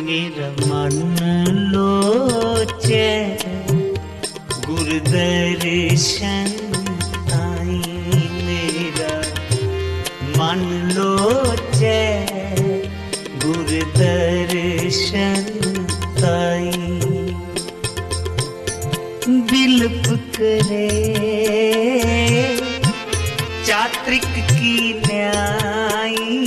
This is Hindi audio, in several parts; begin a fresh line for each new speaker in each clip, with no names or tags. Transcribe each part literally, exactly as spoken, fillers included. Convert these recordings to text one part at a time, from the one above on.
मेरा मन लोचे गुरु दर्शन ताई, मेरा मन लोचे गुरु दर्शन ताई। बिलप करे चात्रिक की न्याई,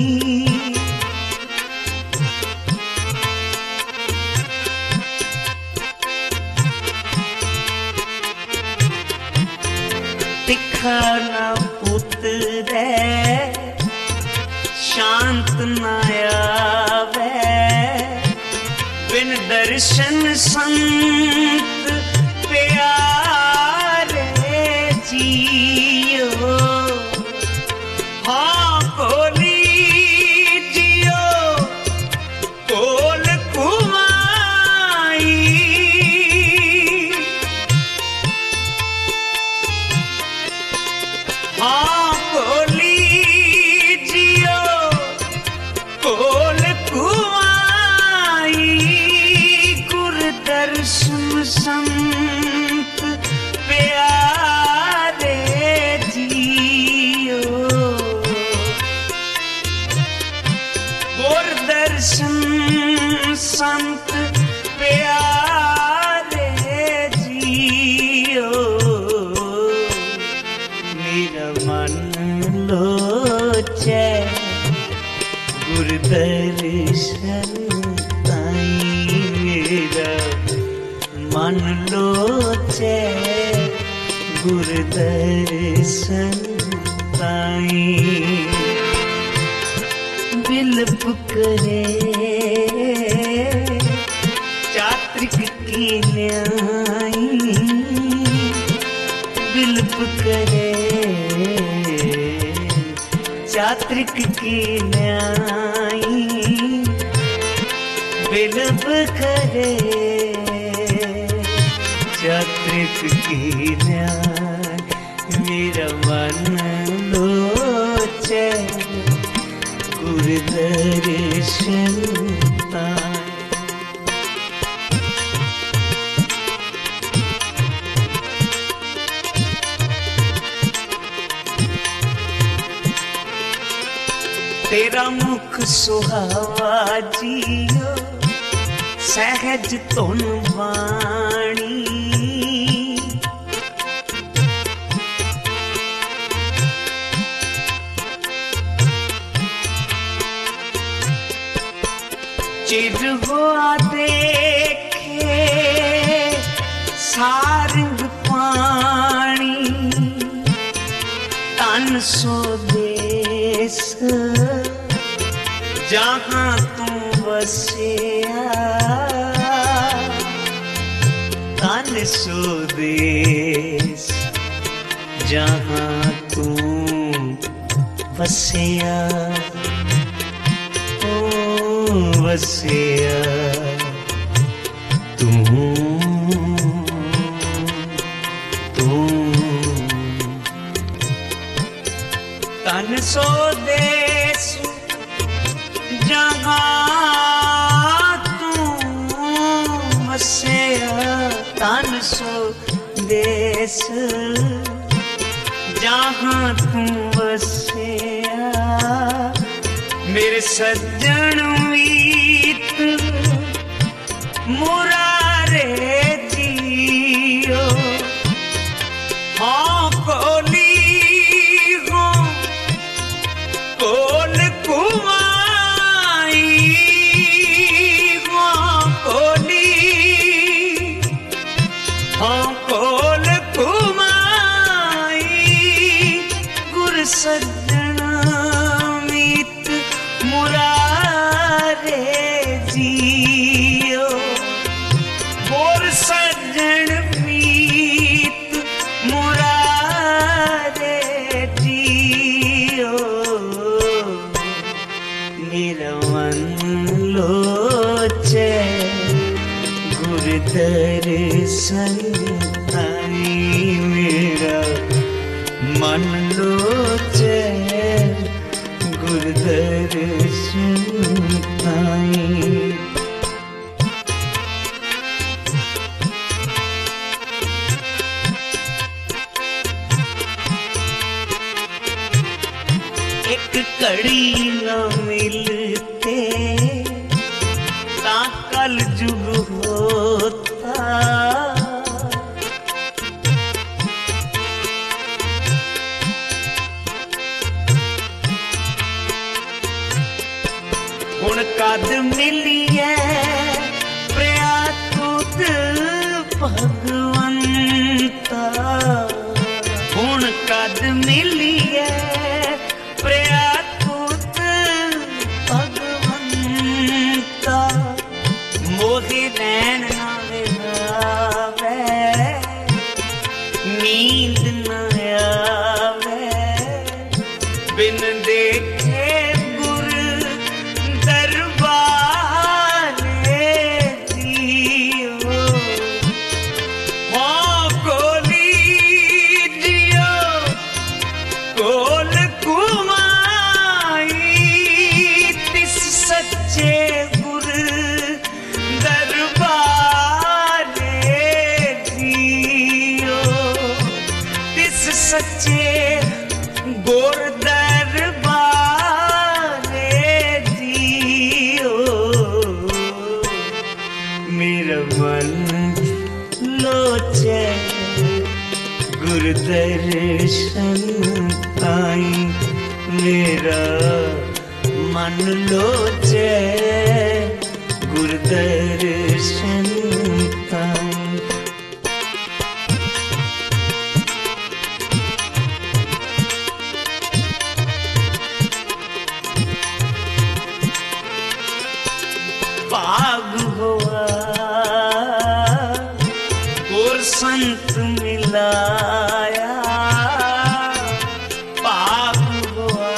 तिखा न उतरे शांत न आवे, बिन दर्शन संत प्यारे जियो। हाँ कोली जियो कोल कुमाई, हाँ कोली जियो कोल कुमाई। गुरु दर्शन संत प्यारे जियो, गुरु दर्शन संत प्यारे जियो। मेरा मन लोचे गुरु दर्शन ताई, मेरा मन लोचे गुरु दर्शन ताई। बिलप करे चात्रिक की न्याई, बिलप करे चात्रिक की न्याई, बिलप करे चात्रिक की न्याय। मेरा मन लोचे गुरु दर्शन ताई। तेरा मुख सुहावा जियो सहज धुन वाणी, चिर हुआ देखे सारंग पानी, तन सो देश जहाँ तू बसिया, तन सो देश जहाँ तू बसिया, बसिया तू तू। तन सो देश जहाँ तू बसिया, तन सो देश जहाँ तू बसिया। मेरे सज्जन मीत मुरारे जियो, हाँ कोली हो कोल कुमाई, हाँ कोली हाँ कोल कुमाई। गुरु सज्जन मीत मुरारे जियो, बोल सज्जन मीत मुरारे जियो। मेरा मन लोचे गुरु दर्शन ताई, मेरा मन लोचे गुरु दर्शन ताई। कभी न मिलते ता कल जुग होता। हुण कद मिलिए प्रिया तूत भगवंता। हुण कद मिलिए प्रिया तूत भगवंता। मोहि नैन ना विहावे नींद न आवे बिन देखे सच्चे गोर दरबारे जियो। मेरा मन लोचे गुरु दर्शन ताई। मेरा मन लोचे गुरु दर्शन ताई। भाग हुआ और संत मिलाया। भाग हुआ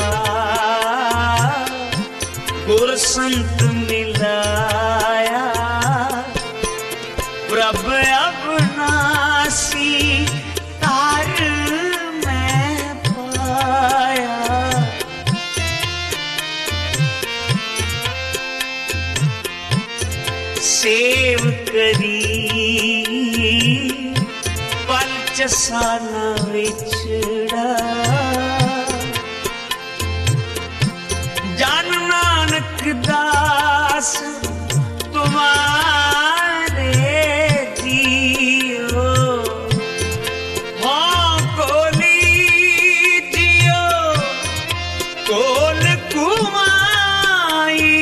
और संत मिलाया। प्रभ अविनाशी तार मैं पाया। सेव करी पल चसाना विछड़ा। जान नानक दास तुम्हारे जियो। हाँ कोली जियो कोल कुमाई।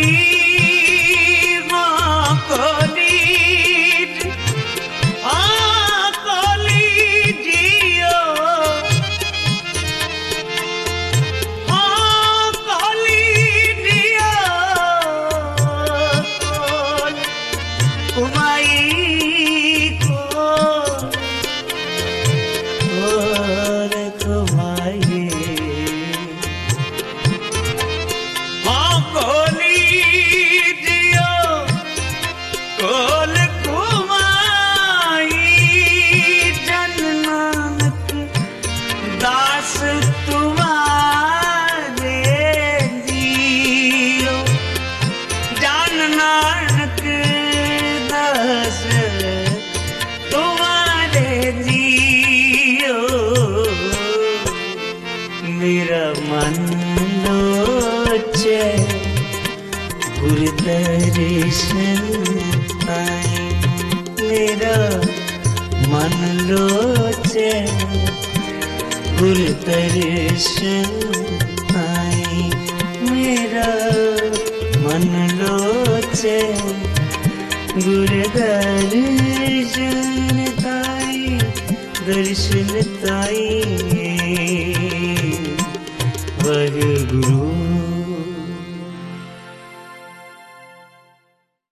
मेरा मन लोचे गुरु दर्शन ताई। मेरा मन लोचे गुरु दर्शन ताई। मेरा मन लोचे गुरु दर्शन ताई। दर्शन ताई वाहे गुरु।